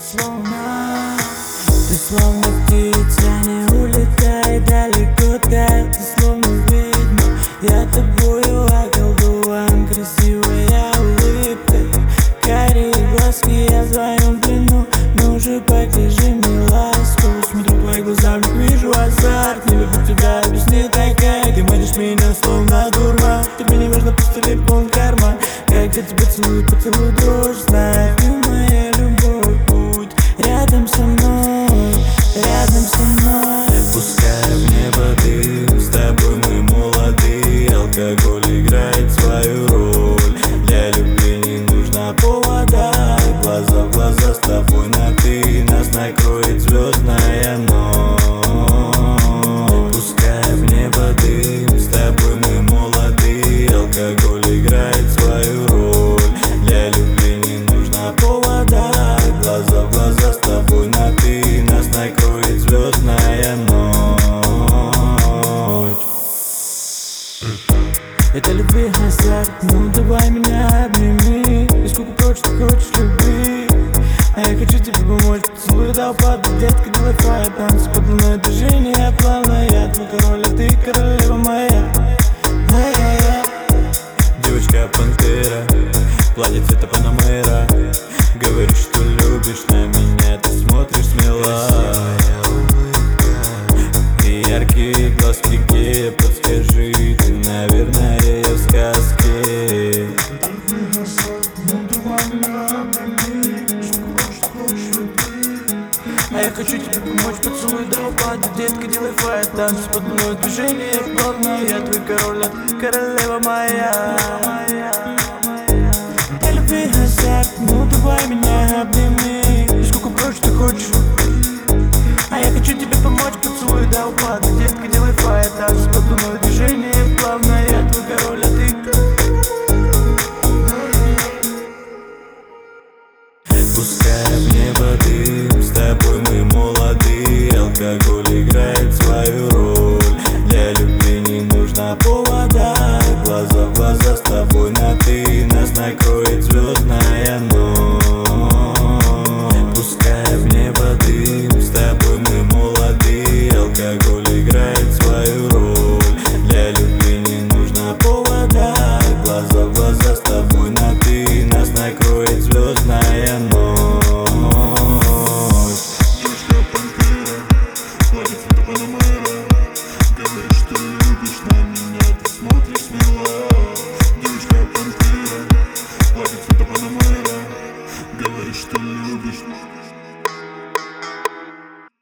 Ты словно птица, не улетай далеко так. Ты словно ведьма, я тобою околдован. Красивая улыбка, карие глазки, я в твоем плену. Ну же покажи мне ласку. Смотрю в твои глаза, в них вижу азарт. Не люблю тебя, объясни такая. Ты манишь меня словно дурман. Тебе не важно, просто телефон карман. Как я тебя целую, поцелуй дрожь. Знаю, ты моя любовь, будь рядом со мной, рядом со мной. Пускай в небо дым, с тобой мы молоды. Алкоголь играет свою роль. Для любви не нужна повода. Глаза в глаза с тобой на ты. Нас накроет звездная ночь. Пускай в небо дым, с тобой мы молоды. Алкоголь играет свою роль. Для любви не нужна повода. Глаза в глаза с тобой на ты. Нас накроет звездная ночь. Это любви азарт, ну давай меня обними. И сколько прочь ты хочешь любви. А я хочу тебе помочь, поцелуй до упаду. Детка, делай фаер, танцы, подлунное движение плавное. Я твой король, а ты королева моя. Девочка-пантера, платье цвета Панамера. Говоришь, что любишь, на меня ты смотришь смело. И яркие глазки гея, подскажи, ты, наверное, я в сказке. А я хочу тебе помочь, поцелуй до упаду. Детка, делай фаер, танцы, подлунное движение плавное. Я твой король, а ты королева моя. Я любви азарт, ну давай меня обними. И сколько прочь ты хочешь. А я хочу тебе помочь, поцелуй до упаду. Детка, делай фаер, танцы, подлунное движение плавное. Я твой король, а ты Пускай в небо дым, с тобой мы молоды. Алкоголь играет свою роль. Для любви не нужна повода. Глаза в глаза с тобой на ты. Нас накроет звездная ночь. Пускай в небо дым, с тобой мы молоды. Алкоголь играет свою роль. Для любви не нужна повода. Глаза в глаза с тобой на ты. Нас накроет звездная ночь. Девочка-пантера, платье цвета Панамера.